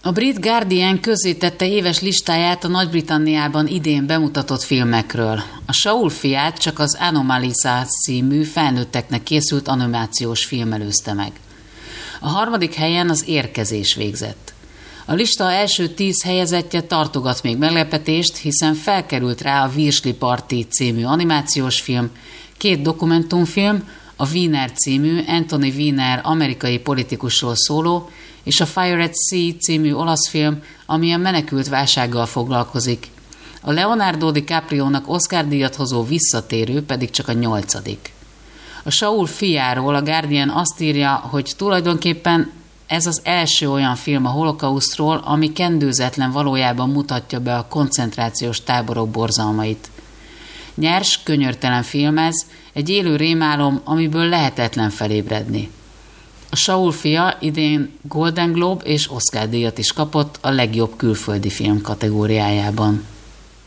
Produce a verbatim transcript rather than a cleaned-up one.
A brit Guardian közzétette éves listáját a Nagy-Britanniában idén bemutatott filmekről. A Saul fiát csak az Anomalisa című felnőtteknek készült animációs film előzte meg. A harmadik helyen az Érkezés végzett. A lista első tíz helyezettje tartogat még meglepetést, hiszen felkerült rá a Virsli Party című animációs film, két dokumentumfilm, a Wiener című Anthony Weiner amerikai politikusról szóló, és a Fire at Sea című olasz film, ami a menekült válsággal foglalkozik. A Leonardo DiCaprio-nak Oscar-díjat hozó Visszatérő pedig csak a nyolcadik. A Saul fiáról a Guardian azt írja, hogy tulajdonképpen ez az első olyan film a holokausztról, ami kendőzetlen valójában mutatja be a koncentrációs táborok borzalmait. Nyers, könyörtelen film ez, egy élő rémálom, amiből lehetetlen felébredni. A Saul fia idén Golden Globe és Oscar-díjat is kapott a legjobb külföldi film kategóriájában.